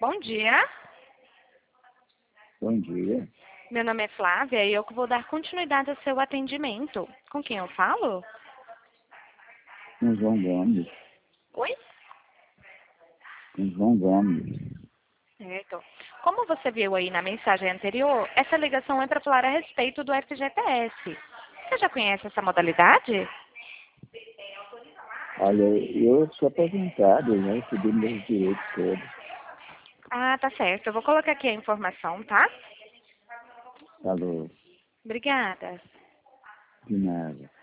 Bom dia, Bom dia, meu nome é Flávia e eu que vou dar continuidade ao seu atendimento. Com quem eu falo? com João Gomes, Oi? com João Gomes. Certo. Como você viu aí na mensagem anterior, essa ligação é para falar a respeito do FGTS. Você já conhece essa modalidade? Olha, eu sou aposentado, eu já recebi meus direitos todos. Ah, tá certo. Eu vou colocar aqui a informação, tá? Falou, Obrigada. de nada.